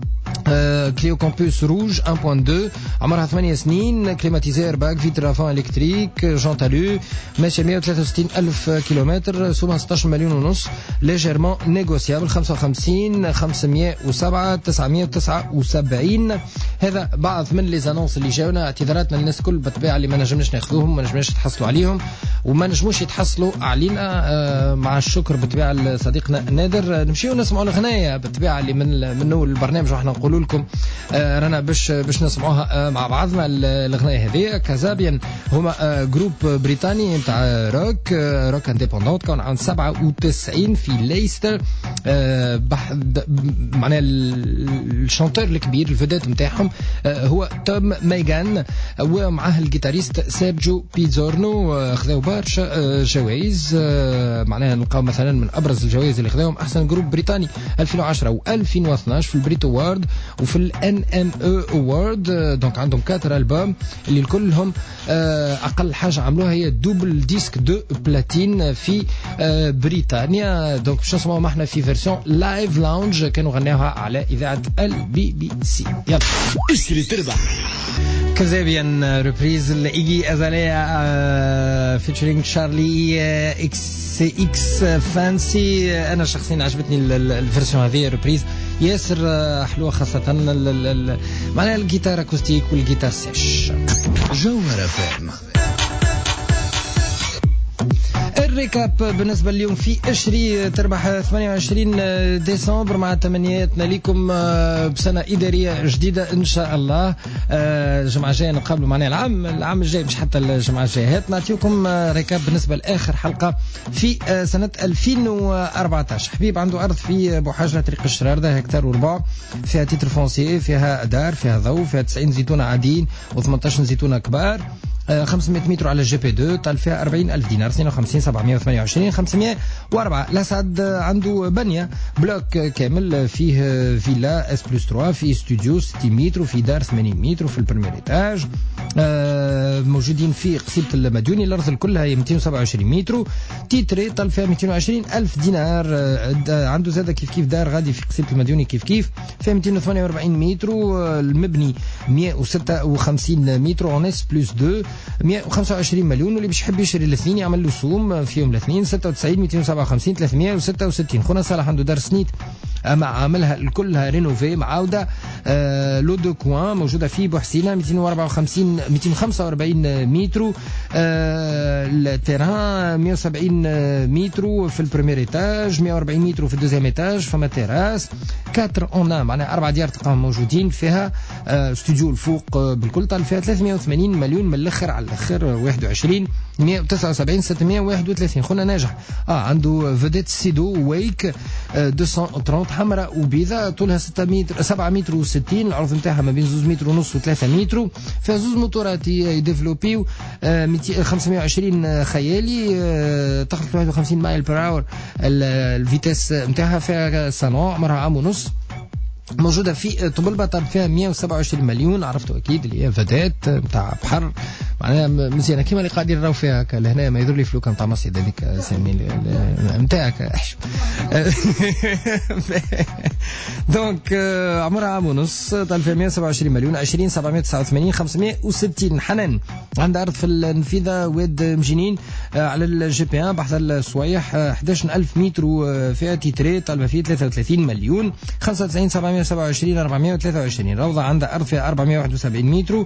آه، كليو كامبوس روج واحد فاصلة اثنين، عمرها ثمانية سنين، كليماتيزير باك، فيتر افون الكتريك، جونتالو، ماشي مئة وثلاثة وستين ألف كيلومتر، سومها ستة عشر مليون ونص، ليجيرمون نيغوسيابل، خمسة وخمسين خمسمئة وسبعة تسعمئة وتسعة وسبعين. هذا بعض من لي زانونس اللي جاونا. اعتذاراتنا للناس كل بالطبيعه اللي ما نجمناش ناخذوهم، ما نجمناش تحصلوا عليهم وما نجموش يتحصلوا علينا، آه، مع الشكر بالطبيعه لصديقنا نادر. نمشيو نسمعوا الغنايه بالطبيعه اللي من منه البرنامج وحنا نقولوا لكم آه رانا باش باش نسمعوها آه مع بعضنا. الغنايه هذه كازابيان هما آه جروب بريطاني نتاع روك آه روك انديبوندونت، كان عام سبعة وتسعين في ليستر. آه معناها الشانتور الكبير الفدات نتاعهم آه هو توم ميغان، ومعاه الجيتاريست سيرجيو بيزورنو. آه خذاو برشا آه جوائز، آه معناها نلقاو مثلا من ابرز الجوائز اللي خذاهم احسن جروب بريطاني ألفين وعشرة و ألفين واثناش في البريت اوورد وفي الان ام او اوورد. دونك عندهم كاتر البوم اللي كلهم اقل حاجه عملوها هي دوبل ديسك دو بلاتين في بريطانيا. دونك باش نسمعوا احنا في فيرسيون لايف لاونج كانوا غناوها على اذاعه البي بي سي. يلا اشتري تربح. كازابيان ريبريز الايجي ازاليا فيتشرينج شارلي اكس اكس فانسي. انا شخصيا عجبتني الفيرسيون هذه ريبريز ياسر حلوه، خاصه معناها الجيتار اكوستيك والجيتار سيش. جوهرة فهم. الريكاب بالنسبة اليوم في اشري تربح ثمانية وعشرين ديسمبر مع تمنياتنا لكم بسنة إدارية جديدة إن شاء الله. الجمعة الجاية نقابلوا معناها العام العام الجاي مش حتى الجمعة الجاية. هات نعطيكم ريكاب بالنسبة لآخر حلقة في سنة ألفين وأربعة عشر. حبيب عنده أرض في بوحاجة طريق الشراردة هكتار وربع، فيها تيتر فونسي، فيها دار، فيها ضوء، فيها تسعين زيتونة عاديين وثمانية عشر زيتونة كبار، خمسمئة متر على الجي بي دو، طال فيها أربعين ألف دينار، اثنين وخمسين سبعمئة وثمانية وعشرين خمسمئة وأربعة. الأسعد عنده بنية بلوك كامل، فيه فيلا اس بلس ثلاثة، فيه استوديو ستين متر، وفي دار ثمانين متر، وفي البريمير ايتاج. موجودين في قصيبة المديوني. الأرض كلها هي مئتين وسبعة وعشرين متر، تيتري طال فيها مئتين وعشرين ألف دينار. عنده زادة كيف كيف دار غادي في قصيبة المديوني كيف كيف فيها مئتين وثمانية وأربعين متر، المبني مئة وستة وخمسين متر اون اس بلس اثنين، مئة وخمسة وعشرين مليون. واللي بيش يحب يشتري الاثنين يعمل له سوم فيهم الاثنين ستة وتسعين مئتين وسبعة وخمسين ثلاثمئة وستة وستين. خونا صالح عنده دار سنيت مع عاملها كلها رينوفي معاودة. آه لو دو كوان موجودة في بوحسينة مئتين وأربعة وخمسين مئتين وخمسة وأربعين متر، آه التيران مئة وسبعين متر في البريمير ايتاج، مئة وأربعين متر في الدوزيام ايتاج، فما تيراس كاتر اون معناها أربع ديار تقام موجودين فيها. آه استوديو الفوق آه بالكل طال فيها ثلاثمئة وثمانين مليون من الاخر على الاخر واحد وعشرين مئة وتسعة وسبعين ستمئة وواحد وثلاثين. خونا ناجح اه عنده فيديت سيدو ويك آه مئتين وثلاثين حمراء وبيضاء، طولها ستة متر سبعة متر وستين، العرض نتاعها ما بين زوز متر ونص وثلاثة متر، فيها زوز موتورات يديفلوبيو آه خمسمئة وعشرين خيالي، آه تخلط واحد وخمسين مايل بر اور. الفيتاس نتاعها فيها صالون عمرها عام ونص، موجودة في طبلبة طب فيها مئة وسبعة وعشرين مليون. عرفتوا أكيد اللي هي فدات نتاع بحر معناها مزيانة كيما اللي قاعدين نراو فيها لهنا. ما يدور لي فلوكا نتاع مصيد هذيك سامي نتاعك احشم. دونك عمرها عام ونص، طال فيها مئة وسبعة وعشرين مليون، عشرين سبعمئة وتسعة وثمانين خمسمئة وستين. حنان عندها أرض في النفيذة واد مجنين على الجي بي ان بحث الصويح، أحد عشر ألف متر فيها تيتري، طالبة فيه ثلاثة وثلاثين مليون، خمسة وتسعين سبعمئة وسبعة وعشرين أربعمئة وثلاثة وعشرين. روضة عندها أرض فيها أربعمئة وواحد وسبعين متر،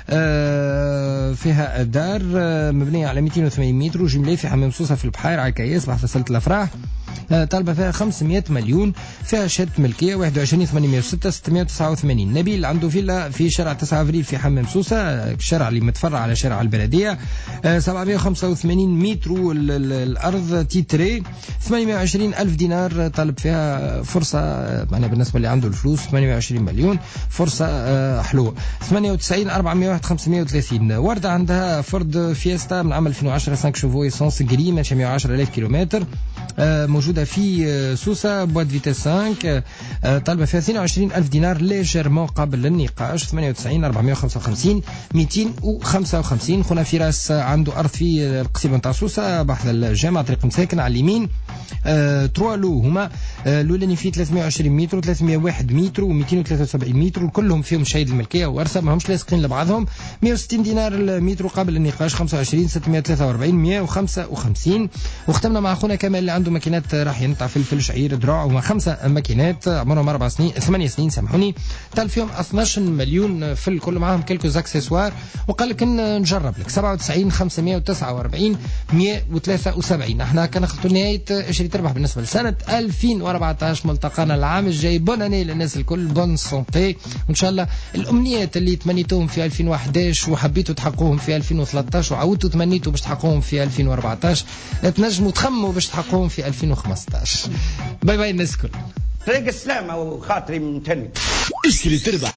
فيها دار مبنية على مئتين وثمانين متر، وجملة في حمام صوصة في البحيرة على كياس بحث سلة الأفراح. طالبة فيها خمسمائة مليون، فيها شهادة ملكية واحد وعشرين ثمانمائة وستة ستمائة وتسعة وثمانين. نبيل عنده فيلا في شارع تسعة أفريل في حمام سوسة، الشارع اللي متفرع على شارع البلدية، سبعمائة وخمسة وثمانين متر الأرض تيتري، ثمانمائة وعشرين ألف دينار طالب فيها. فرصة معنا بالنسبة اللي عنده الفلوس ثمانية وعشرين مليون، فرصة حلوة. ثمانية وتسعين أربعمائة وواحد خمسمائة وثلاثين. وردة عندها فورد فيستا من عام ألفين وعشرة خمسة شوفو إيسانس جري ماشية مائة وعشرة آلاف كيلومتر، موجودة في سوسة بواد فيتاس خمسة، طالبة فيها اثنين وعشرين ألف دينار ليجيرمون قبل النقاش. ثمانية وتسعين أربعمائة وخمسة وخمسين مئتين وخمسة وخمسين. خونا فراس عنده أرض في القصيبة نتاع سوسة بحث الجامعة طريق مساكن على اليمين، أه تروا لو هما الاولاني فيه ثلاثمائة وعشرين متر وثلاثمائة وواحد متر ومئتين وثلاثة وسبعين متر، كلهم فيهم شهيد الملكيه وارثه ماهمش لاصقين لبعضهم. مائة وستين دينار المتر قبل النقاش، خمسة وعشرين ستمائة وثلاثة وأربعين مائة وخمسة وخمسين. وختمنا مع اخونا كمال اللي عنده ماكينات راح ينتع فلفل شعير دروع، هما خمسه ماكينات عمرهم اربع سنين ثمانية سنين سامحوني، تال فيهم اثناش مليون في الكل، معاهم كلكو زاكسيسوار، وقال لك نجرب لك سبعة وتسعين خمسمائة وتسعة وأربعين مائة وثلاثة وسبعين. احنا كان خطوا نهايه اشري تربح بالنسبه لسنه ألفين وأربعة عشر، ملتقانا العام الجاي. بون اني للناس الكل، بون سونتي، وان شاء الله الامنيات اللي تمنيتوهم في ألفين وأحد عشر وحبيتوا تحققوهم في ألفين وثلاثة عشر وعودتوا تمنيتوا باش تحققوهم في ألفين وأربعة عشر، تنجموا تخموا باش تحققوهم في ألفين وخمسة عشر. باي باي الناس الكل. طريق السلامة وخاطري ممتن. اشتري تربح.